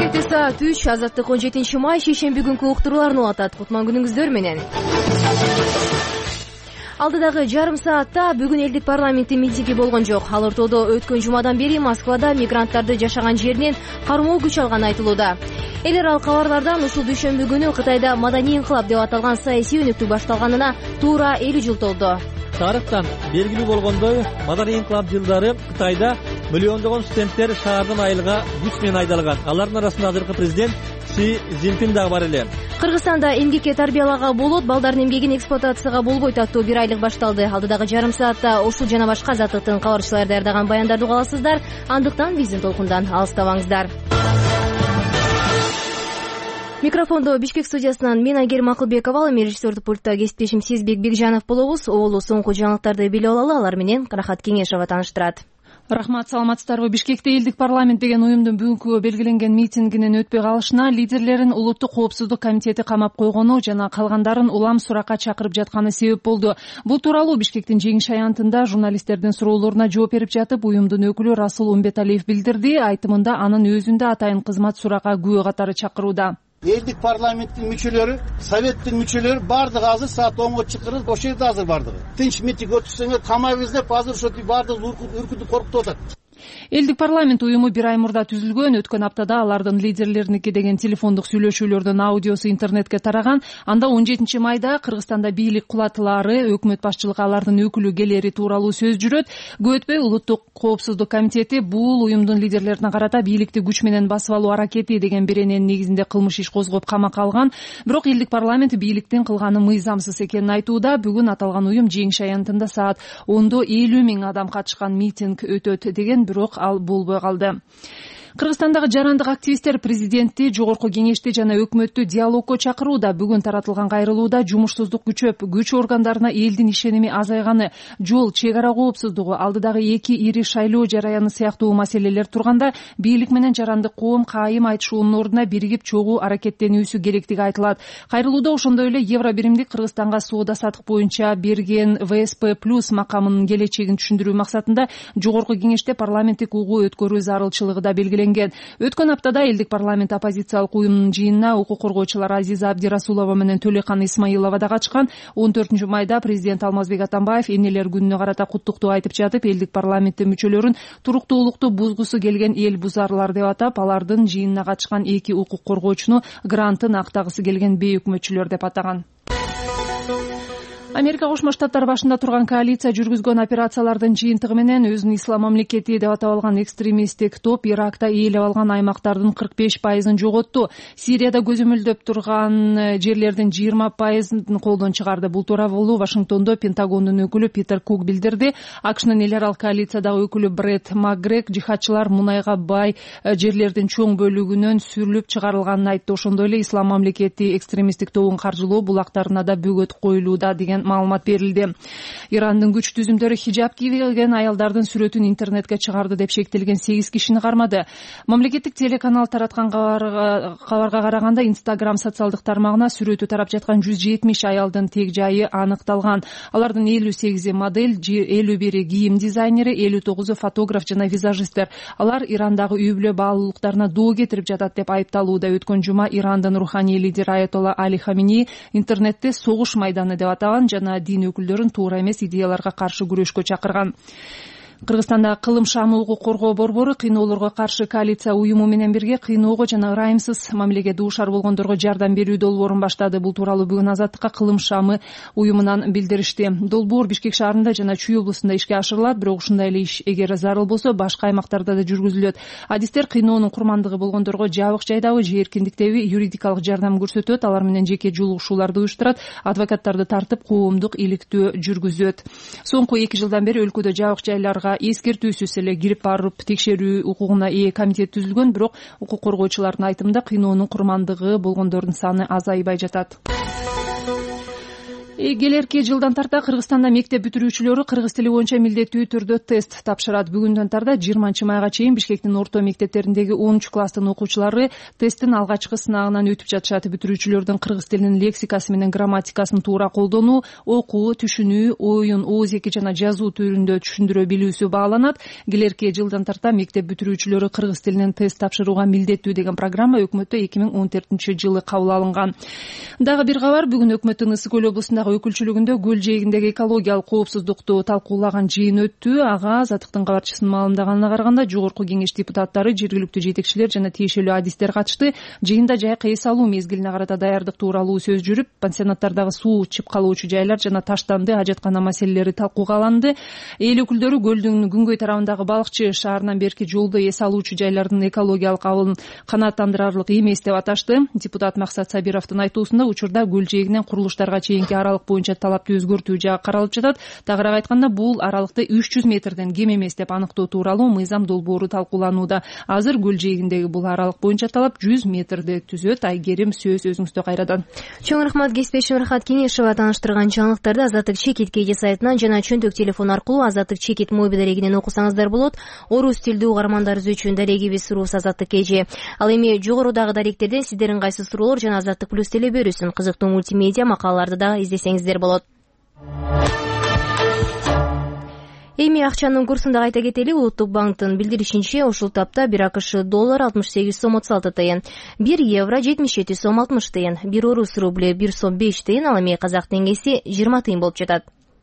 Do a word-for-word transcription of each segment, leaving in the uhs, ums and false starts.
Бишкекте саат үч, Азаттык он жетинчи май шейшемби күнкү уктурууларын улатат. Кутман күнүңүздөр менен. Алдыдагы жарым саатта бүгүн элдик парламенттин митинги болгон жок. Ал ортодо өткөн жумадан бери Москвада мигранттарды жашаган жеринен кармоо күч алганы айтылууда. Эл аралык кабарлардан ушул дүйшөмбү күнү Кытайда маданий инкылап деп аталган саясий өнүктүү башталганына туура элүү жыл толду. Тарыхтан белгилүү болгондой, маданий инкылап жылдары Кытайда миллиондогон студенттер шаардын айылга күч менен айдалган. Алардын арасында азыркы президент Си Цзиньпин дагы бар эле. Кыргызстанда эмгекке тарбиялага болот, балдардын эмгегин эксплуатацияга болбойт аттуу бир айлык башталды. Алдыдагы жарым саатта ушул жана башка Азаттыктын кабарчылары даярдаган баяндарды уга аласыздар. Андыктан биздин толкундан алыстабаңыздар. Микрофондо Бишкек студиясынан мен Айгерим Акылбекова, режиссердик пультта кесиптешим Сезбек Бекжанов болобуз. Оолу соңку жаңылыктарды билип алалы, алар менен Рахат Кеңешова тааныштырат. Рахмат, саламатсыздарбы. Бишкекте элдик парламент деген уюмдун бүгүнкү белгиленген митингинин өтпөй калышына лидерлерин улуттук коопсуздук комитети камап койгону жана калгандарын улам суракка чакырып жатканы себеп болду. Бул тууралуу Бишкектин жеңиш аянтында журналисттердин суроолоруна жооп берип жатып, уюмдун өкүлү Расул Умбеталиев билдирди. Айтымында анын өзүндө атайын кызмат суракка күбө катары чакырууда. Элдик парламенттин мүчөлөрү, советтин мүчөлөрү бардыгы азыр саат онго чакырып, ошол жерде азыр бардыгы. Тынч митинг өткөзсөңөр камайбыз деп азыр ошо бардыгы үркүтүп коркутуп атат. Элдик парламент уюму бир ай мурда түзүлгөн. Өткөн аптада алардын лидерлериники деген телефондук сүйлөшүүлөрдүн аудиосу интернетке тараган. Анда он жетинчи майда Кыргызстанда бийлик кулатылары, өкмөт башчылыгы алардын өкүлү келери тууралуу сөз жүрөт. Көп өтпөй улуттук коопсуздук комитети бул уюмдун лидерлерине карата бийликти күч менен басып алуу аракети деген берененин негизинде кылмыш иш козгоп камакка алган. Бирок элдик парламент бийликтин кылганы мыйзамсыз экенин айтууда. Бүгүн аталган уюм жеңиш аянтында саат ондо элүү миң адам катышкан митинг өтөт деген, бирок ал болбой калды. Кыргызстандагы жарандык активисттер президентти, жогорку кеңешти жана өкмөттү диалогко чакырууда. Бүгүн таратылган кайрылууда жумушсуздук күчөп, күч органдарына элдин ишеними азайганы, жол, чек ара коопсуздугу, алдыдагы эки ири шайлоо жараяны сыяктуу маселелер турганда бийлик менен жарандык коом кайым айтышуунун ордуна биригип чогуу аракеттенүүсү керектиги айтылат. Кайрылууда ошондой эле Евро биримдик Кыргызстанга соода сатык боюнча берген вэ эс пэ плюс макамынын келечегин түшүндүрүү максатында жогорку кеңеште парламенттик угуу өткөрүү зарылчылыгы да белгиленген. Өткөн аптада элдик парламент оппозициялык уюмунун жыйынына укук коргоочулар Азиза Абдирасулова менен Төлөкан Исмаилова да катышкан. он төртүнчү майда президент Алмазбек Атамбаев энелер күнүнө карата куттуктоо айтып жатып, элдик парламенттин мүчөлөрүн туруктуулукту бузгусу келген эл бузарлар деп атап, алардын жыйынына катышкан эки укук коргоочуну грантын актагысы келген бейөкмөтчүлөр деп атаган. Америка Кошмо Штаттары башында турган коалиция жүргүзгөн операциялардын жыйынтыгы менен өзүн ислам мамлекети деп атап алган экстремисттик топ Иракта ээлеп алган аймактардын кырк беш пайызын жоготту. Сирияда көзөмөлдөп турган жерлердин жыйырма пайызын колдон чыгарды. Бул тууралуу Вашингтондо Пентагондун өкүлү Питер Кук билдирди. АКШнын эл аралык коалициядагы өкүлү Брэд Макгрек жихадчылар мунайга бай жерлердин чоң бөлүгүнөн сүрүлүп чыгарылганын айтты. Ошондой эле ислам мамлекети экстремисттик тобун каржылоо булактарына да бөгөт коюлууда деген маалымат берилди. Ирандын күч түзүмдөрү хижаб кийген аялдардын сүрөтүн интернетке чыгарды деп шектелген сегиз кишини кармады. Мамлекеттик телеканал тараткан кабарга караганда Instagram социалдык тармагына сүрөтү тарап жаткан жүз жетимиш аялдын тег жайы аныкталган. Алардын элүү сегизи модель, элүү бири кийим дизайнери, элүү тогузу фотограф жана визажисттер. Алар Ирандагы үй бүлө баалуулуктарына доо кетирип жатат деп айыпталууда. Өткөн жума Ирандын руханий лидери Аятолла Али Хамини интернетте согуш майданы деп атаган жана дин өкүлдөрүн туура эмес идеяларга каршы күрөшкө чакырган. Кыргызстанда кылым шамы укук коргоо борбору кыйноолорго каршы коалиция уюму менен бирге кыйноого жана ырайымсыз мамилеге дуушар болгондорго жардам берүү долбоорун баштады. Бул тууралуу бүгүн Азаттыкка кылым шамы уюмунан билдиришти. Долбоор Бишкек шаарында жана Чүй облусунда ишке ашырылат, бирок ушундай эле иш эгер зарыл болсо башка аймактарда да жүргүзүлөт. Адистер кыйноонун курмандыгы болгондорго жабык жайдабы же эркиндиктеби юридикалык жардам көрсөтөт, алар менен жеке жолугушууларды уюштурат, адвокаттарды тартып коомдук иликтөө жүргүзөт. Соңку эки жылдан бери өлкөдө жабык жайларга эскертүүсүз эле кирип барып текшерүү укугуна ээ комитет түзүлгөн, бирок укук коргоочулардын айтымында кыйноонун курмандыгы болгондордун саны азайбай жатат. Келерки жылдан тарта Кыргызстанда мектеп бүтүрүүчүлөрү кыргыз тили боюнча милдеттүү түрдө тест тапшырат. Бүгүндөн тарта жыйырманчы майга чейин Бишкектин орто мектептериндеги онунчу класстын окуучулары тесттин алгачкы сынагынан өтүп жатышат. Бүтүрүүчүлөрдүн кыргыз тилинин лексикасы менен грамматикасын туура колдонуу, окуу, түшүнүү, оюн ооз эки жана жазуу түрүндө түшүндүрө билүүсү бааланат. Келерки жылдан тарта мектеп бүтүрүүчүлөрү кыргыз тилинен тест тапшырууга милдеттүү деген программа өкмөттө эки миң он төртүнчү жылы кабыл алынган. Дагы бир кабар, бүгүн өкмөттүн Ысык көл облусундагы өкүлчүлүгүндө көл жээгиндеги экологиялык коопсуздукту талкуулаган жыйын өттү. Ага Азаттыктын кабарчысынын маалымдаганына караганда жогорку кеңеш депутаттары, жергиликтүү жетекчилер жана тиешелүү адистер катышты. Жыйында жайкы эс алуу мезгилине карата даярдык тууралуу сөз жүрүп, пансионаттардагы суу чып калуучу жайлар жана таштанды ажаткана маселелери талкууга алынды. Эл өкүлдөрү көлдүн күнгөй тарабындагы Балыкчы шаарынан берки жолдо эс алуучу жайлардын экологиялык абалын канааттандырарлык эмес деп аташты. Депутат Максат Сабировдун айтуусунда учурда көл жээгинен курулуштарга чейинки аралык боюнча талапты өзгөртүү жагы каралып жатат. Тагыраак айтканда, бул аралыкты үч жүз метрден кем эмес деп аныктоо тууралуу мыйзам долбоору талкууланууда. Азыр көл жээгиндеги бул аралык боюнча талап жүз метрди түзөт. Айгерим, сөз өзүңүздө кайрадан. Чоң рахмат Кеспешим Рахат Кенешева таныштырган жаңылыктарды Азаттык чекит кеже сайтынан жана чөнтөк телефон аркылуу Азаттык чекит мобил дарегинен окусаңыздар болот. Орус тилдүү угармандарыбыз үчүн дарегибиз Рус Азаттык кеже. Ал эми жогорудагы даректерден сиздердин кайсы суроолор жана Азаттык плюс теле берүүсүн кызыктуу мультимедиа макалаларды да издесеңиздер болот. Эми акчанын курсун да айта кетели. Улуттук банктын билдиришинче, ушул тапта бир АКШ доллар алтымыш сегиз сом отуз алты тыйын, бир евро жетимиш жети сом алтымыш тыйын, бир орус рубле бир сом беш тыйын, ал эми казак теңгеси жыйырма тыйын болуп жатат.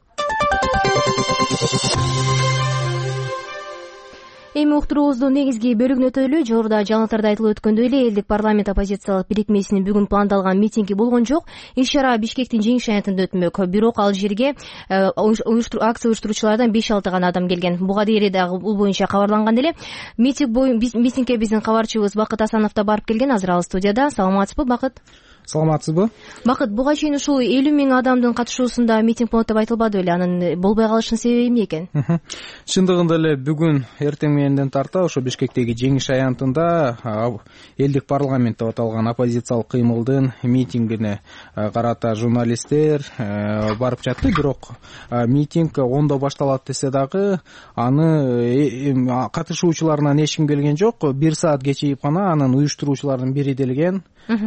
Эми уктуруубуздун негизги бөлүгүнө өтөлү. Жогоруда жаңылыктарда айтылып өткөндөй эле, элдик парламент оппозициялык бирикмесинин бүгүн пландалган митинги болгон жок. Иш-чара Бишкектин жеңиш аянтында өтмөк. Бирок ал жерге акция уюштуруучулардан беш алты гана адам келген. Буга дейин дагы бул боюнча кабарланган эле. Митингке биздин кабарчыбыз Бакыт Асанов да барып келген. Азыр ал студияда. Саламатсызбы, Бакыт? Саламатсызбы? Бакыт, буга чейин ушул элүү миң адамдын катышуусунда митинг болот деп айтылбады беле? Анын болбой калышынын себеби эмне экен? Чындыгында эле бүгүн эртең мененден тарта ошо Бишкектеги жеңиш аянтында элдик парламент деп аталган оппозициялык кыймылдын митингине карата журналисттер барып жатты. Бирок митинг ондо башталат десе дагы аны катышуучуларынан эч ким келген жок. Бир саат кечигип гана анын уюштуруучуларынын бири делген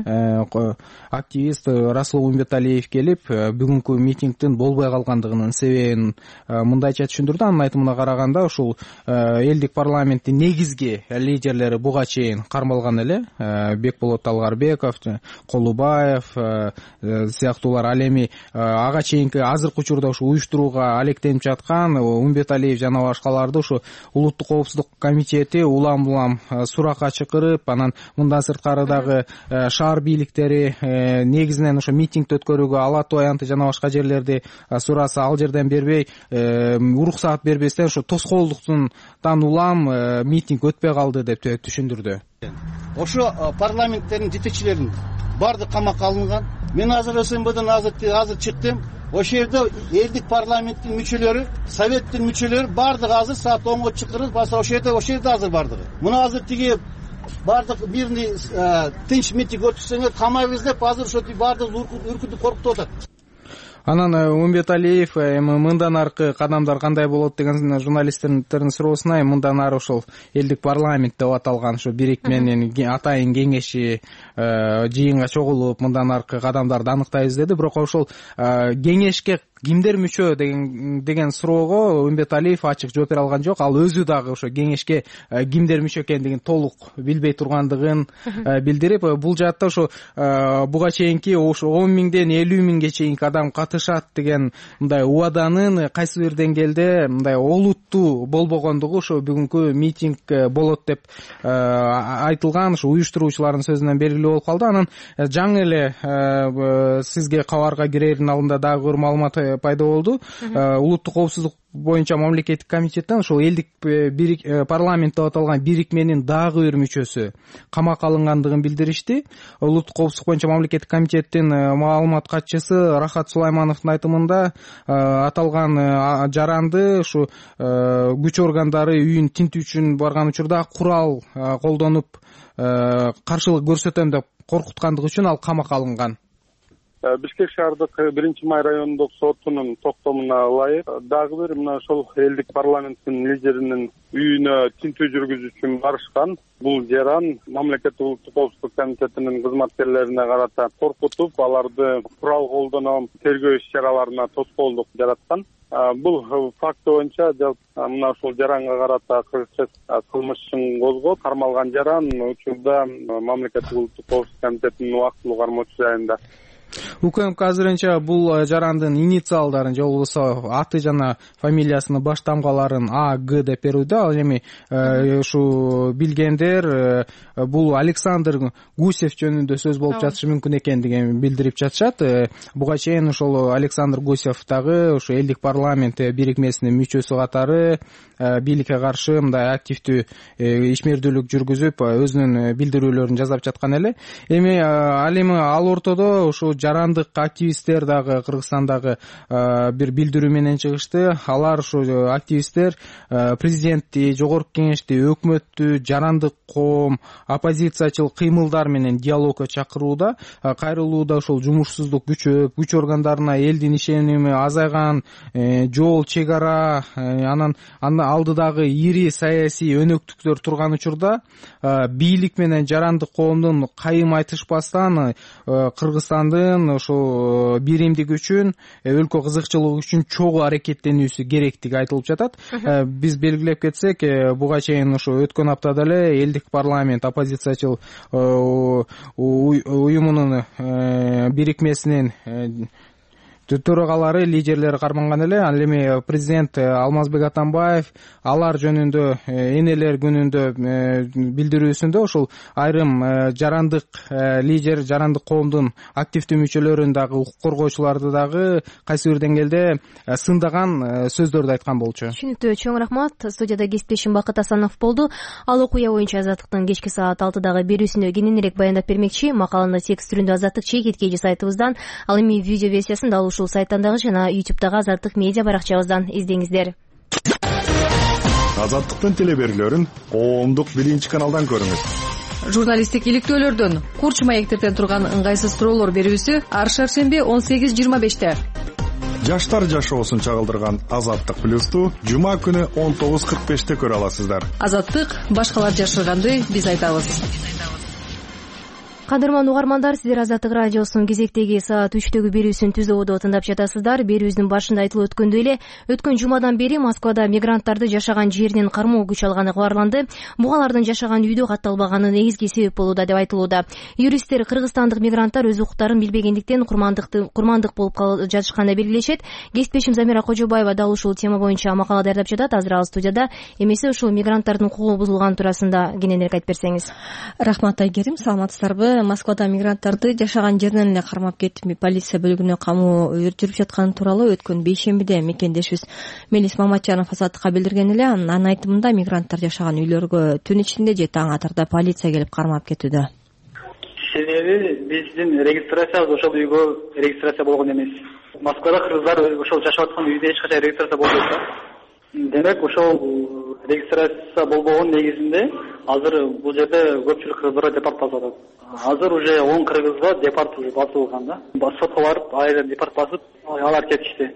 активист Расул Умбеталиев келип, бүгүнкү митингдин болбой калгандыгынын себебин мындайча түшүндүрдү. Анын айтымына караганда, ушул элдик парламенттин негизги лидерлери буга чейин кармалган эле. Бекболот Талгарбеков, Колубаев сыяктуулар ал эми ага чейинки азыркы учурда ушу уюштурууга алектенип жаткан Умбеталиев жана башкаларды ушу улуттук коопсуздук комитети улам-улам суракка чакырып, анан мындан сырткары дагы шаар бийликтери негизинен ошо митингди өткөрүүгө Ала Тоо аянты жана башка жерлерди сураса, ал жерден бербей, уруксаат бербестен ошо тоскоолдуктан улам митинг өтпөй калды деп түшүндүрдү. Ошо парламенттердин жетекчилерин баардык камакка алынган. Мен азыр СМБдан азыр чыктым. Ошол жерде элдик парламенттин мүчөлөрү, советтин мүчөлөрү баардыгы азыр саат онго чакырып, ошол жерде ошол жерде азыр бардыгы. Муну азыр тиги баардык бирни тынч митинг өткөрсөңөр камайбыз деп азыр ошо баардык үркүтүп коркутуп атат. Анан Умбеталиев эми мындан аркы кадамдар кандай болот деген журналисттердин суроосуна мындан ары ошол элдик парламент деп аталган ошо бирикменин атайын кеңеши жыйынга чогулуп мындан аркы кадамдарды аныктайбыз деди. Бирок ошол кеңешке кимдер мүчө деген деген суроого Умбеталиев ачык жооп бере алган жок. Ал өзү дагы ошо кеңешке кимдер мүчө экендигин толук билбей тургандыгын билдирип, бул жаатта ошо буга чейинки ошо он миңден элүү миңге чейинки адам катышат деген мындай убаданын кайсы бир деңгээлде мындай олуттуу болбогондугу ошо бүгүнкү митинг болот деп айтылган ошо уюштуруучулардын сөзүнөн белгилүү болуп калды. Анан жаңы эле сизге кабарга кирердин алдында дагы бир маалымат пайда болду. Улуттук коопсуздук боюнча мамлекеттик комитеттен ошол элдик парламент деп аталган бирикменин дагы бир мүчөсү камакка алынгандыгын билдиришти. Улуттук коопсуздук боюнча мамлекеттик комитеттин маалымат катчысы Рахат Сулаймановдун айтымында аталган жаранды ушу күч органдары үйүн тинтүү үчүн барган учурда курал колдонуп каршылык көрсөтөм деп коркуткандыгы үчүн ал камакка алынган. Бишкек шаардык биринчи май райондук сотунун токтомуна ылайык дагы бир мына ошол элдик парламенттин лидеринин үйүнө тинтүү жүргүзүү үчүн барышкан. Бул жаран мамлекеттик улуттук коопсуздук комитетинин кызматкерлерине карата коркутуп, аларды курал колдонуп тергөө иш чараларына тоскоолдук жараткан. Бул факт боюнча мына ушул жаранга карата кылмыш ишин козгоп, кармалган жаран учурда мамлекеттик улуттук коопсуздук комитетинин убактылуу кармоочу жайында. УКМК азырынча бул жарандын инициалдарын же болбосо аты жана фамилиясынын баш тамгаларын А, Г деп берүүдө. Ал эми ушу билгендер бул Александр Гусев жөнүндө сөз болуп жатышы мүмкүн экендигин билдирип жатышат. Буга чейин ошол Александр Гусев дагы ушу элдик парламент бирикмесинин мүчөсү катары бийликке каршы мындай активдүү ишмердүүлүк жүргүзүп, өзүнүн билдирүүлөрүн жасап жаткан эле. Эми ал эми ал ортодо ушу жарандык активисттер дагы Кыргызстандагы бир билдирүү менен чыгышты. Алар ушу активисттер президентти, жогорку кеңешти, өкмөттү, жарандык коом, оппозициячыл кыймылдар менен диалогко чакырууда. Кайрылууда ошол жумушсуздук күчөп, күч органдарына элдин ишеними азайган, жол, чек ара, анан алдыдагы ири саясий өнөктүктөр турган учурда бийлик менен жарандык коомдун кайым айтышпастан Кыргызстандын ошо биримдиги үчүн, өлкө кызыкчылыгы үчүн чогуу аракеттенүүсү керектиги айтылып жатат. Биз белгилеп кетсек, буга чейин ошо өткөн аптада эле элдик парламент оппозициячыл уюмунун бирикмесинин төрагалары, лидерлери карманган эле. Ал эми президент Алмазбек Атамбаев алар жөнүндө энелер күнүндө билдирүүсүндө ошол айрым жарандык лидер, жарандык коомдун активдүү мүчөлөрүн дагы, укук коргоочуларды дагы кайсы бир деңгээлде сындаган сөздөрдү айткан болчу. Түшүнүктүү, чоң рахмат. Студияда кесиптешим Бакыт Асанов болду. Ал окуя боюнча Азаттыктын кечки саат алтыдагы берүүсүндө кененирээк баяндап бермекчи. Макаланы текст түрүндө Азаттык чейкеткеji сайтыбыздан, ал эми видео версиясын дал ушул сайттан дагы жана ютубтагы Азаттык медиа баракчабыздан издеңиздер. Азаттыктын телеберүүлөрүн коомдук биринчи каналдан көрүңүз. Журналисттик иликтөөлөрдөн, курч маектерден турган ыңгайсыз суроолор берүүсү ар шаршемби он сегиз жыйырма беште. Жаштар жашоосун чагылдырган Азаттык плюсту жума күнү он тогуз кырк беште көрө аласыздар. Азаттык башкалар жашырганды биз айтабыз. Кадырман угармандар, сиздер Азаттык радиосунун кезектеги саат үчтөгү берүүсүн түз ободо тыңдап жатасыздар. Берүүбүздүн башында айтылып өткөндөй эле, өткөн жумадан бери Москвада мигранттарды жашаган жеринен кармоо күч алганы кабарланды. Буга алардын жашаган үйдө катталбаганы негизги себеп болууда деп айтылууда. Юристтер кыргызстандык мигранттар өз укуктарын билбегендиктен курмандыкты курмандык болуп жатышканын белгилешет. Кесиптешим Замира Кожобаева дал ушул тема боюнча макала даярдап жатат. Азыр ал студияда. Эмесе ушул мигранттардын укугу бузулганы туурасында кененирээк айтып берсеңиз. Рахмат Айгерим, саламатсыздарбы? Москвада мигранттарды жашаган жеринен эле кармап кетип, полиция бөлүгүнө камоо жүрүп жатканы тууралуу өткөн бейшембиде мекендешибиз Мелис Маматжанов Азаттыкка билдирген эле. Анын айтымында мигранттар жашаган үйлөргө түн ичинде же таң атарда полиция келип кармап кетүүдө. Себеби биздин регистрациябыз ошол үйгө регистрация болгон эмес. Москвада кыргыздар ошол жашап аткан үйдө эч качан регистрация болбойт да. Демек ошол регистрация болбогон негизинде азыр бул жерде көпчүлүк кыргыздарга депорт басып атат. Азыр уже он кыргызга депорт уже басылган да. Сотко барып, айрым депорт басып, алар кетишти.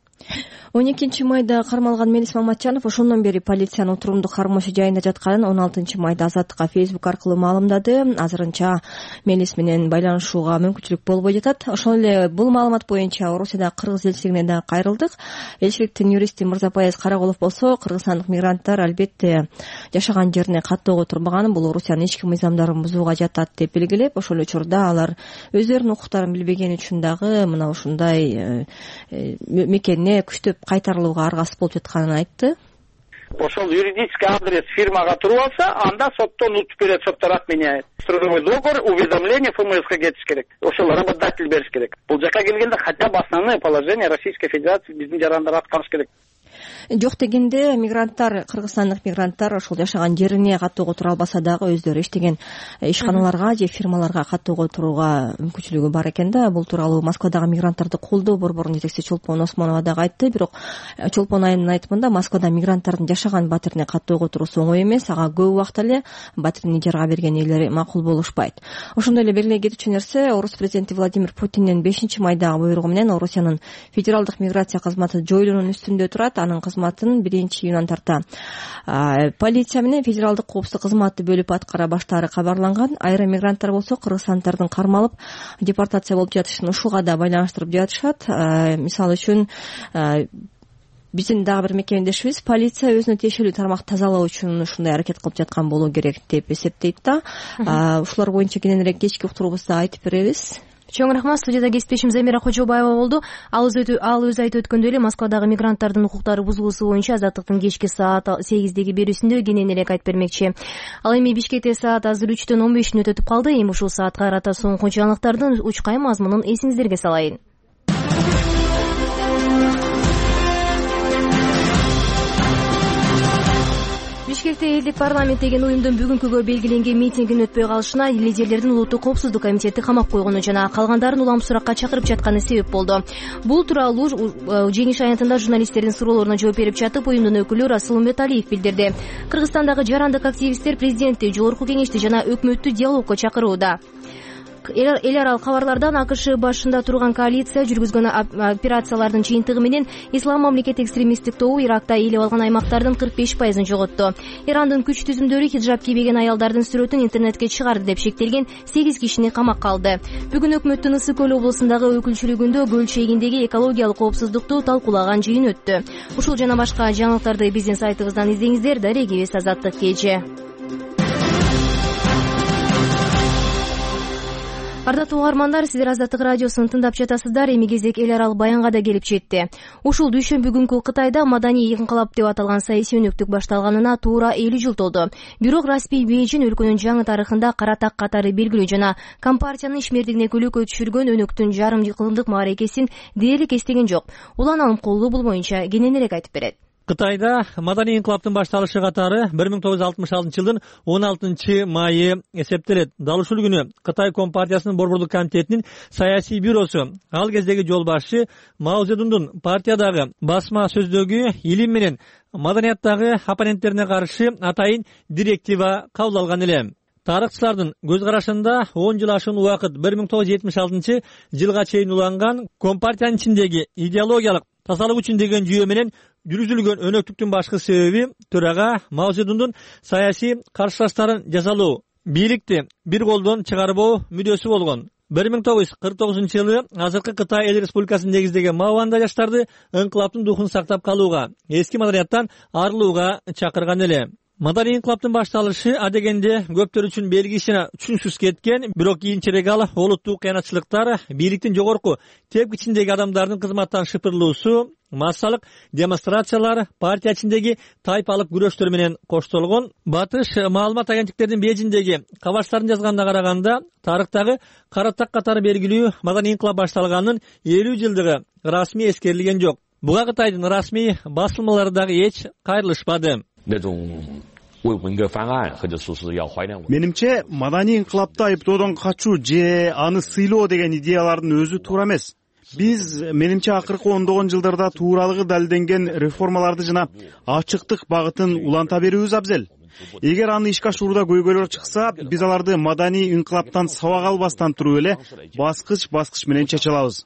он экинчи майда кармалган Мелис Маматжанов ошондон бери полициянын отурумдук кармоосу жайында жатканын он алтынчы майда Азаттыкка Facebook аркылуу маалымдады. Азырынча Мелис менен байланышууга мүмкүнчүлүк болбой жатат. Ошол эле бул маалымат боюнча Орусияда кыргыз элчилигине да кайрылдык. Элчиликтин юристи Мырзапаяз Караголов болсо, кыргызстандык мигранттар албетте жашаган жерине каттоого турбаган, бул Орусиянын ички мыйзамдарын бузууга жатат деп белгилеп, ошол учурда алар өздөрүнүн укуктарын билбегени үчүн дагы мына ушундай мекенине күчтөп кайтарылууга аргасыз болуп жатканын айтты. Ошол юридический адрес фирмага туруп алса, анда соттон утуп берет, соттор отменяет. Трудовой договор, уведомление ФМСК кетиш керек. Ошол работодатель бериш керек. Бул жака келгенде хотя бы основное положение Российской Федерации биздин жарандар аткарыш керек. Жок дегенде мигранттар, кыргызстандык мигранттар ошол жашаган жерине каттоого тура албаса дагы өздөрү иштеген ишканаларга же фирмаларга каттоого турууга мүмкүнчүлүгү бар экен да. Бул тууралуу Москвадагы мигранттарды колдоо борборунун жетекчиси Чолпон Осмонова дагы айтты. Бирок Чолпон айнын айтымында Москвада мигранттардын жашаган батирине каттоого туруусу оңой эмес. Ага көп убакыт эле батирин ижарга берген ээлери макул макул болушпайт. Ошондой эле белгилей кетүүчү нерсе, орус президенти Владимир Путиндин бешинчи майдагы буйругу менен Орусиянын федералдык миграция кызматы жоюлуунун үстүндө турат. Анын кызматын биринчи июндан тарта полиция менен федералдык коопсуздук кызматы бөлүп аткара баштаары кабарланган. Айрым мигранттар болсо кыргызстандардын кармалып депортация болуп жатышын ушуга да байланыштырып жатышат. Мисалы үчүн биздин дагы бир мекемедешибиз полиция өзүнө тиешелүү тармак тазалоо үчүн ушундай аракет кылып жаткан болуу керек деп эсептейт да. Ушулар боюнча кененирээк кечки уктуруубузда айтып беребиз. Чоң рахмат. Студияда кесиптешим Замира Кожобаева болду. Ал өзү айтып өткөндөй эле Москвадагы мигранттардын укуктары бузулуусу боюнча Азаттыктын кечки саат сегиздеги берүүсүндө кененирээк айтып бермекчи. Ал эми Бишкекте саат азыр үчтөн он беш мүнөт өтүп калды. Эми ушул саатка карата соңку жаңылыктардын учкай мазмунун эсиңиздерге салайын. Бишкекте элдик парламент деген уюмдун бүгүнкүгө белгиленген митингин өтпөй калышына лидерлердин улуттук коопсуздук комитети камап койгону жана калгандарын улам суракка чакырып жатканы себеп болду. Бул тууралуу жеңиш аянтында журналисттердин суроолоруна жооп берип жатып, уюмдун өкүлү Расул Умбеталиев билдирди. Кыргызстандагы жарандык активисттер президентти, жогорку кеңешти жана өкмөттү диалогко чакырууда. Эл аралык кабарлардан АКШ башында турган коалиция жүргүзгөн операциялардын жыйынтыгы менен Ислам мамлекети экстремисттик тобу Иракта ээлеп алган аймактардын кырк беш пайызын жоготту. Ирандын күч түзүмдөрү хиджаб кийбеген аялдардын сүрөтүн интернетке чыгарды деп шектелген сегиз кишини камакка алды. Бүгүн өкмөттүн Ысык көл облусундагы өкүлчүлүгүндө көл чегиндеги экологиялык коопсуздукту талкуулаган жыйын өттү. Ушул жана башка жаңылыктарды биздин сайтыбыздан издеңиздер. Дарегибиз Азаттык кече. Ардаттуу угармандар, сиздер Азаттык радиосун тыңдап жатасыздар. Эми кезек эл аралык баянга да келип жетти. Ушул дүйшөмбү күнкү Кытайда маданий инкылап деп аталган саясий өнөктүк башталганына туура элүү жыл толду. Бирок расмий Бейжин өлкөнүн жаңы тарыхында каратак катары белгилүү жана компартиянын ишмердигине көлөкө түшүргөн өнөктүн жарым жылдык мааракесин дээрлик эстеген жок. Улан Алымкулуу бул боюнча кененирээк айтып берет. Кытайда маданий инкылаптын башталышы катары бир миң тогуз жүз алтымыш алтынчы жылдын он алтынчы майы эсептелет. Дал ушул күнү Кытай Компартиясынын борбордук комитетинин саясий бюросу ал кездеги жол башчы Мао Цзэдундун партиядагы басма сөздөгү илим менен маданияттагы оппоненттерине каршы атайын директива кабыл алган эле. Тарыхчылардын көз карашында он жыл ашуун убакыт бир миң тогуз жүз жетимиш алтынчы жылга чейин уланган Компартиянын ичиндеги идеологиялык тазалык үчүн деген жүйө менен жүргүзүлгөн өнөктүктүн башкы себеби төрага Мао Цзэдундун саясий каршылаштарын жазалоо, бийликти бир колдон чыгарбоо мүддөсү болгон. бир миң тогуз жүз кырк тогузунчу жылы азыркы Кытай эл республикасын негиздеген Мао жаштарды инкылаптын духун сактап калууга, эски маданияттан арылууга чакырган эле. Маданий инкылаптын башталышы адегенде көптөр үчүн белгисиз жана түшүнүксүз кеткен, бирок кийинчерээк ал олуттук кыянатчылыктар, бийликтин жогорку тепкичиндеги адамдардын кызматтан шыпырылуусу, массалык демонстрациялар, партия ичиндеги тайпалык күрөштөр менен коштолгон. Батыш маалымат агенттиктердин Бейжиндеги кабарчтарын жазганда караганда, тарыхтагы каратак катары белгилүү маданий инкылап башталганын элүү жылдыгы расмий эскерилген жок. Буга Кытайдын расмий басылмалары дагы эч кайрылышпады. Менимче, маданий инкылапты айыптоодон качуу же аны сыйлоо деген идеялардын өзү туура эмес. Биз менимче акыркы ондогон жылдарда тууралыгы далилденген реформаларды жана ачыктык багытын уланта берүүбүз абзел. Эгер аны ишке ашурууда көйгөйлөр чыкса, биз аларды маданий инкылаптан сабак албастан туруп эле баскыч баскыч менен чече алабыз.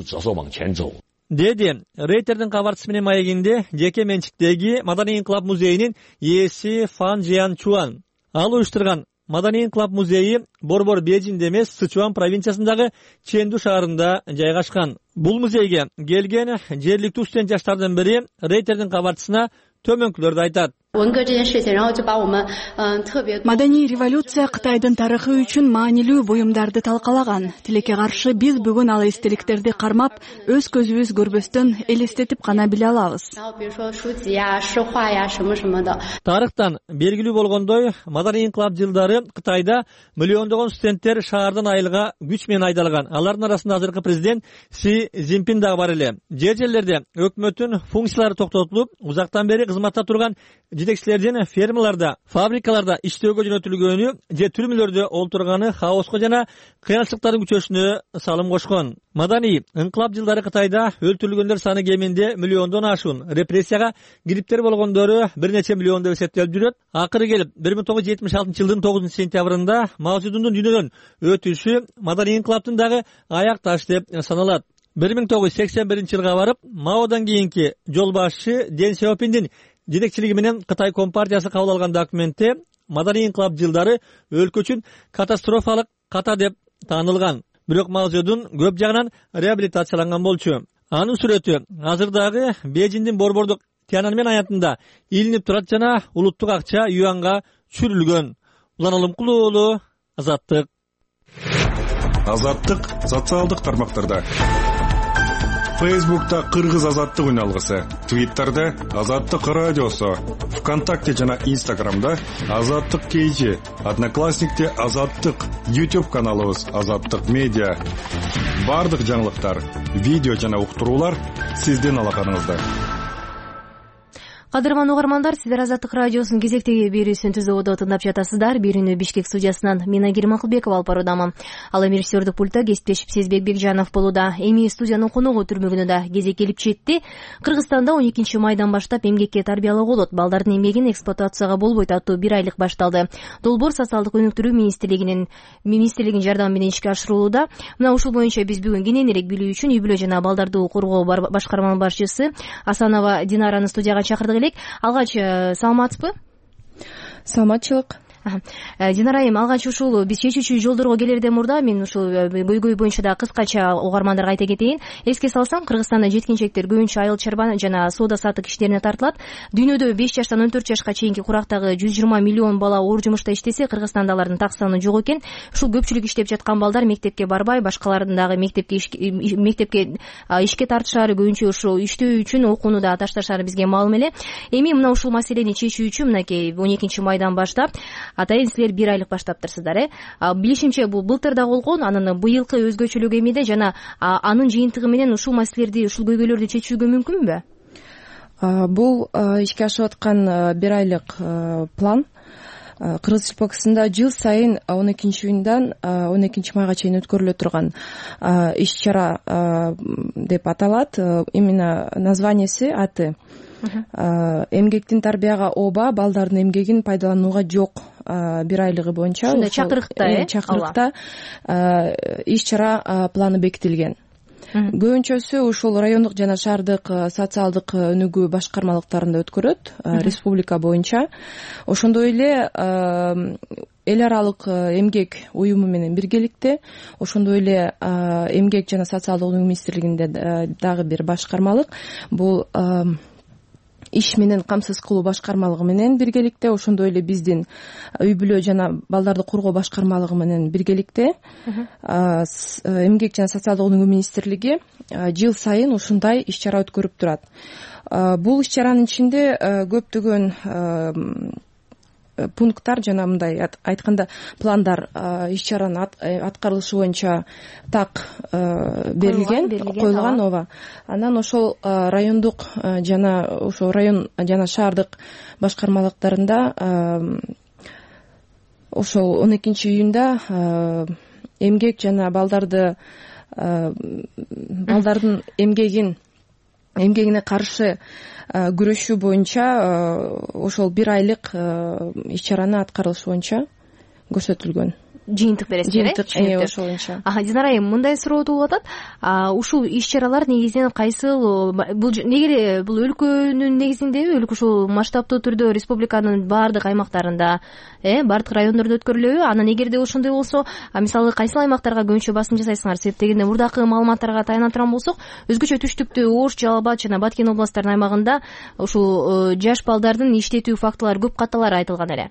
Деди Рейтердин кабарчысы менен маегинде жеке менчиктеги маданий инкылап музейинин ээси Фан Жиан Чуан. Ал уюштурган маданий инкылап музейи борбор Бейжиңде эмес, Сычуан провинциясындагы Чэнду шаарында жайгашкан. Бул музейге келген жергиликтүү студент жаштардын бири Рейтердин кабарчысына төмөнкүлөрдү айтат. Маданий революция Кытайдын тарыхы үчүн маанилүү буюмдарды талкалаган. Тилекке каршы биз бүгүн ал эстеликтерди кармап, өз көзүбүз көрбөстөн элестетип гана биле алабыз. Тарыхтан белгилүү болгондой, маданий инкылап жылдары Кытайда миллиондогон студенттер шаардан айылга күч менен айдалган. Алардын арасында азыркы президент Си Цзиньпин дагы бар эле. Жер жерлерде өкмөттүн функциялары токтотулуп, узактан бери кызматта турган жетекчилердин фермаларда, фабрикаларда иштөөгө жөнөтүлгөнү же түрмөлөрдө олтурганы хаоско жана кыянчылыктардын күчөшүнө салым кошкон. Маданий ыңкылап жылдары Кытайда өлтүрүлгөндөр саны кеминде миллиондон ашуун, репрессияга кириптер болгондору бир нече миллион деп эсептелип жүрөт. Акыры келип бир миң тогуз жүз жетимиш алтынчы жылдын тогузунчу сентябрында Мао Цзедундун дүйнөдөн өтүшү маданий ыңкылаптын дагы аяк ташы деп саналат. бир миң тогуз жүз сексен биринчи жылга барып, Маодан кийинки жол башчы Дэн Сяопиндин жетекчилиги менен Кытай Компартиясы кабыл алган документте маданий ыңкылап жылдары өлкө үчүн катастрофалык ката деп таанылган. Бирок Мао Цзедун көп жагынан реабилитацияланган болчу. Анын сүрөтү азырдагы Бейжиңдин борбордук Тяньаньмэн аянтында илинип турат жана улуттук акча юанга түшүрүлгөн. Улан Алымкул уулу, Азаттык. Азаттык социалдык тармактарда. Фейсбукта Кыргыз азаттык үналгысы, Твиттерде Азаттык радиосу, ВКонтакте жана Инстаграмда Азаттык кейжи, Одноклассникте Азаттык, YouTube каналыбыз Азаттык медиа. Бардык жаңылыктар, видео жана уктуруулар сиздин алаканыңызда. Кадырман угармандар, сиздер Азаттык радиосунун кезектеги берүүсүн түзүүдө тыңдап жатасыздар. Берүүнү Бишкек студиясынан мен Айгерим Акылбекова алып баруудамын. Ал эми режиссердик пультта кесиптешип Сезбек Бекжанов болууда. Эми студиянын коногу түрмөгүнө да кезек келип жетти. Кыргызстанда он экинчи майдан баштап эмгекке тарбиялоо болот. Балдардын эмгегин эксплуатацияга болбойт аттуу бир айлык башталды. Долбоор социалдык өнүктүрүү министрлигинин министрлигинин жардамы менен ишке ашырылууда. Мына ушул боюнча биз бүгүн кененирээк билүү үчүн үй бүлө жана балдарды коргоо башкарманын башчысы Асанова Динараны студияга чакырдык. Алгач саламатсызбы? Саламатчылык. Динара айым, алгач ушул биз чечүүчү жолдорго келерден мурда мен ушул көйгөй боюнча да кыскача угармандарга айта кетейин. Эске салсам, Кыргызстанда жеткинчектер көбүнчө айыл чарба жана соода саттык иштерине тартылат. Дүйнөдө беш жаштан он төрт жашка чейинки курактагы жүз жыйырма миллион бала оор жумушта иштесе, Кыргызстанда алардын так саны жок экен. Ушул көпчүлүк иштеп жаткан балдар мектепке барбай, башкалардын дагы мектепке мектепке ишке тартышары, көбүнчө ушул иштөө үчүн окууну да ташташары бизге маалым эле. Эми мына ушул маселени чечүү үчүн мынакей он экинчи майдан баштап атайын силер бир айлык баштаптырсыздар, э? Билишимче, бул былтыр да болгон, анын быйылкы өзгөчөлүк эмеде жана анын жыйынтыгы менен ушул маселелерди, ушул көйгөйлөрдү чечүүгө мүмкүнбү? Бул ишке ашып аткан бир айлык план Кыргыз Республикасында жыл сайын он экинчи июндан он экинчи майга чейин өткөрүлө турган иш чара деп аталат. Именно названиясы, аты эмгектин тарбияга ооба, балдардын эмгегин пайдаланууга жок бир айлыгы боюнча ушундай чакырыкта, э? Чакырыкта иш чара планы бекитилген. Көбүнчөсү ушул райондук жана шаардык социалдык өнүгүү башкармалыктарында өткөрөт, республика боюнча. Ошондой эле эл аралык эмгек уюму менен биргеликте, ошондой эле эмгек жана социалдык өнүгүү министрлигинде дагы бир башкармалык, бул иш менен камсыз кылуу башкармалыгы менен биргеликте, ошондой эле биздин үй бүлө жана балдарды коргоо башкармалыгы менен биргеликте эмгек жана социалдык өнүгүү министрлиги жыл сайын ушундай иш чара өткөрүп турат. Бул иш чаранын ичинде көптөгөн пункттар жана мындай айтканда пландар иш чаранын аткарылышы боюнча так берилген, коюлган, ооба. Анан ошол райондук жана ошол район жана шаардык башкармалыктарында ошол он экинчи июнда эмгек жана балдарды балдардын эмгегин эмгегине каршы күрөшүү боюнча ошол бир айлык иш чараны аткарылышы боюнча көрсөтүлгөн. Жыйынтык бересиздер, э? Ошол боюнча. Динара айым, мындай суроо туулуп атат. Ушул иш чаралар негизинен кайсыл, бул негири бул өлкөнүн негизиндеби, өлкө ушул масштабтуу түрдө республиканын баардык аймактарында, э, баардык райондордо өткөрүлөбү? Анан эгерде ошондой болсо, мисалы кайсыл аймактарга көбүнчө басым жасайсыңар? Себеп дегенде мурдакы маалыматтарга таяна турган болсок, өзгөчө түштүктө Ош, Жалал Абад жана Баткен областтарынын аймагында ушул жаш балдардын иштетүү фактылары көп катталары айтылган эле.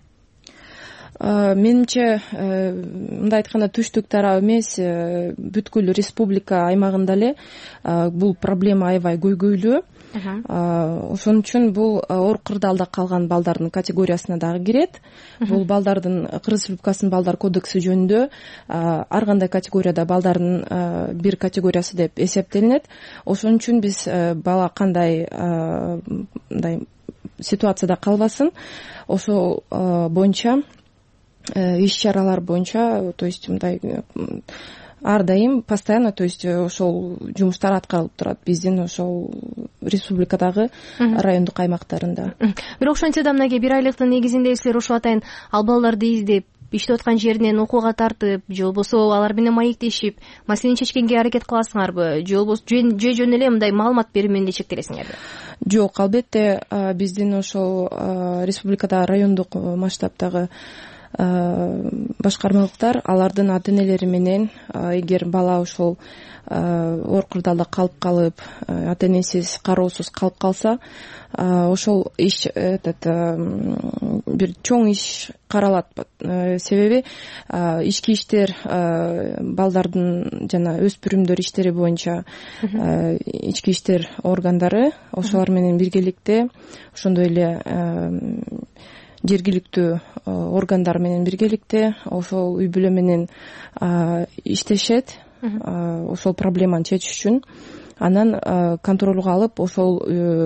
Менимче, мындай айтканда, түштүк тарап эмес, бүткүл республика аймагында эле бул проблема аябай көйгөйлүү. Ошон үчүн бул оор кырдаалда калган балдардын категориясына дагы кирет. Бул балдардын Кыргыз Республикасынын балдар кодекси жөнүндө ар кандай категорияда балдардын бир категориясы деп эсептелинет. Ошон үчүн биз бала кандай мындай ситуацияда калбасын, ошол боюнча иш чаралар боюнча, то есть мындай ар дайым постоянно, то есть ошол жумуштар аткарылып турат биздин ошол республикадагы райондук аймактарында. Бирок ошентсе да мынакей бир айлыктын негизинде силер ошо атайын ал балдарды издеп иштеп аткан жеринен окууга тартып же болбосо алар менен маектешип маселени чечкенге аракет кыласыңарбы, же болбосо же жөн эле мындай маалымат берүү менен эле чектелесиңерби? Жок, албетте биздин ошол республикада райондук масштабтагы башкармалыктар алардын ата энелери менен, эгер бала ошол оор кырдаалда калып калып, ата энесиз кароосуз калып калса, ошол иш этот бир чоң иш каралат. Себеби ички иштер балдардын жана өспүрүмдөр иштери боюнча ички иштер органдары ошолар менен биргеликте, ошондой эле жергиликтүү органдар менен биргеликте ошол үй бүлө менен иштешет ошол проблеманы чечиш үчүн. Анан контролго алып ошол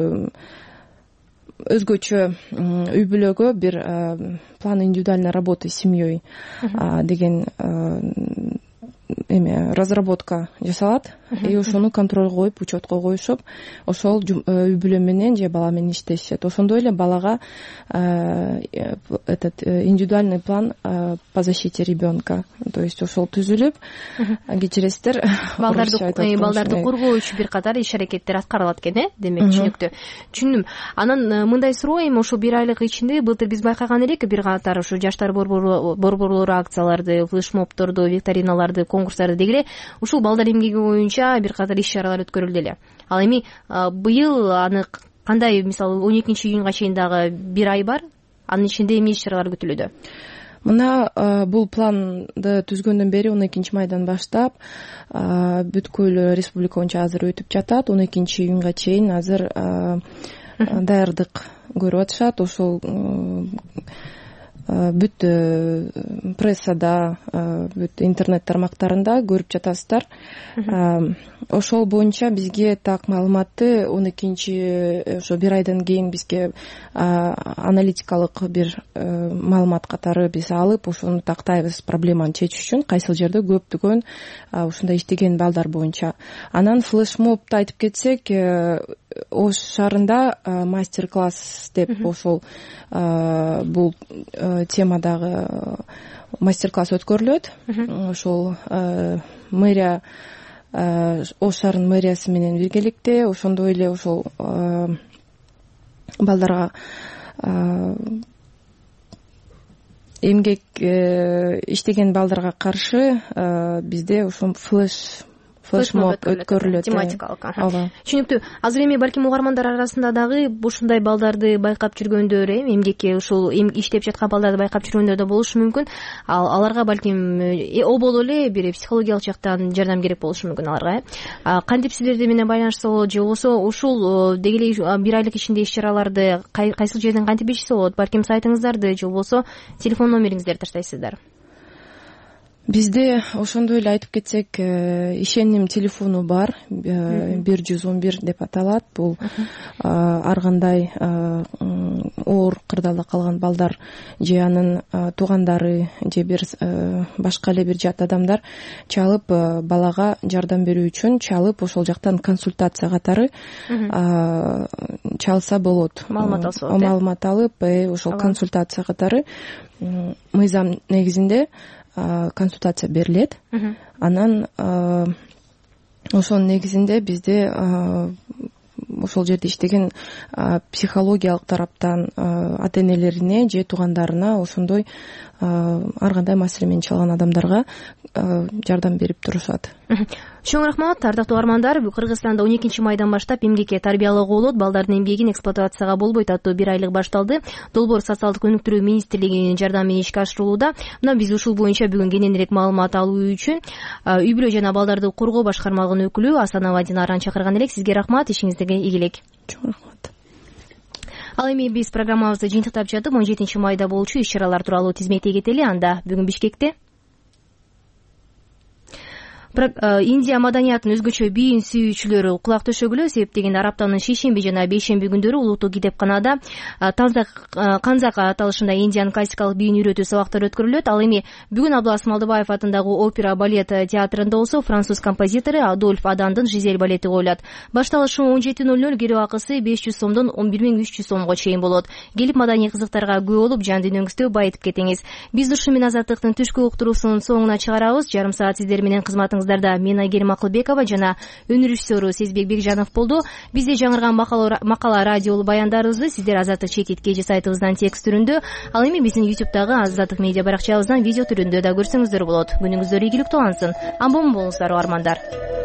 өзгөчө үй бүлөгө бир план индивидуальной работы с семьей деген эме разработка жасалат, и ошону контролго коюп, учетко коюшуп, ошол үй бүлө менен же бала менен иштешет. Ошондой эле балага этот индивидуальный план по защите ребенка, то есть ошол түзүлүп, кечиресиздер, балдарды балдарды коргоо үчүн бир катар иш аракеттер аткарылат экен, э? Демек түшүнүктүү. Түшүндүм. Анан мындай суроо, эми ошо бир айлык ичинде былтыр биз байкаган элек бир катар ушу жаштар борборлору акцияларды, флешмобторду, викториналарды, конкурстарды дегиле ушул балдар эмгеги боюнча бир катар иш чаралар өткөрүлдү эле. Ал эми быйыл аны кандай, мисалы он экинчи июнга чейин дагы бир ай бар, анын ичинде эмне иш чаралар күтүлүүдө? Мына бул планды түзгөндөн бери он экинчи майдан баштап бүткүл республика боюнча азыр өтүп жатат. он экинчи июнга чейин азыр даярдык көрүп атышат. Ошол бүт прессада, бүт интернет тармактарында көрүп жатасыздар. Ошол боюнча бизге так маалыматты он экинчи ошо бир айдан кийин бизге аналитикалык бир маалымат катары биз алып, ошону тактайбыз проблеманы чечиш үчүн кайсыл жерде көптөгөн ушундай иштеген балдар боюнча. Анан флешмобду айтып кетсек, Ош шаарында мастер-класс деп ошол бул темадагы мастер-класс өткөрүлөт. Ошол мэрия, Ош шаарынын мэриясы менен биргеликте, ошондой эле ошол балдарга эмгек иштеген балдарга каршы бизде ошо флеш флешмоб өткөрүлөт, тематикалык. Түшүнүктүү. Азыр эми балким угармандар арасында дагы ушундай балдарды байкап жүргөндөр, эмгекке ушул иштеп жаткан балдарды байкап жүргөндөр да болушу мүмкүн. Ал аларга балким обол эле бир психологиялык жактан жардам керек болушу мүмкүн аларга. Кантип силерде менен байланышса болот, же болбосо ушул дегеле бир айлык ичинде иш чараларды кайсыл жерден кантип ишсе болот? Балким сайтыңыздарды же болбосо телефон номериңиздерди таштайсыздар. Бизде ошондой эле айтып кетсек, ишеним телефону бар, бир жүз он бир деп аталат. Бул ар кандай оор кырдаалда калган балдар же анын туугандары же бир башка эле бир жат адамдар чалып балага жардам берүү үчүн чалып ошол жактан консультация катары чалса болот. Маалымат алса болот. Маалымат алып, ошол консультация катары мыйзам негизинде консультация берилет. Анан ошонун негизинде бизде ошол жерде иштеген психологиялык тараптан ата энелерине же туугандарына ошондой ар кандай маселе менен чалган адамдарга жардам берип турушат. Чоң рахмат, ардактуу угармандар. Кыргызстанда он экинчи майдан баштап эмгекке тарбиялоого болот, балдардын эмгегин эксплуатацияга болбойт аттуу бир айлык башталды. Долбоор социалдык өнүктүрүү министрлигинин жардамы менен ишке ашырылууда. Мына биз ушул боюнча бүгүн кененирээк маалымат алуу үчүн үй бүлө жана балдарды коргоо башкармалыгынын өкүлү Асанова Динараны чакырган элек. Сизге рахмат, ишиңиздеги ийгилик. Чоң рахмат. Ал эми биз программабызды жыйынтыктап жатып, он жетинчи майда болчу иш чаралар тууралуу тизмекте кетели. Анда бүгүн Бишкекте Индия маданиятынын өзгөчө бийин сүйүүчүлөрү кулак төшөгүлө, себеп дегенде араптанын шейшемби жана бейшемби күндөрү улуттук китепканада канзак аталышында Индиянын классикалык бийин үйрөтүү сабактары өткөрүлөт. Ал эми бүгүн Абдылас Малдыбаев атындагы опера балет театрында болсо француз композитору Адольф Адандын Жизель балети коюлат. Башталышы он жети ноль ноль, кирүү акысы беш жүз сомдон он бир миң үч жүз сомго чейин болот. Келип маданий кызыктарга күбө болуп, жан дүйнөңүздү байытып кетиңиз. Биз ушу менен Азаттыктын түшкү уктуруусунун соңуна чыгарабыз. Жарым саат сиздер менен кызматыңыздарда мен Айгерим Акылбекова жана өнөр режиссеру Сезбек Бекжанов болду. Бизде жаңырган макала радиолуу баяндарыбызды сиздер Азаттык чекит кж сайтыбыздан текст түрүндө, ал эми биздин ютубтагы Азаттык медиа баракчабыздан видео түрүндө да көрсөңүздөр болот. Күнүңүздөр ийгиликтүү алынсын. Амбон болуңуздар, армандар.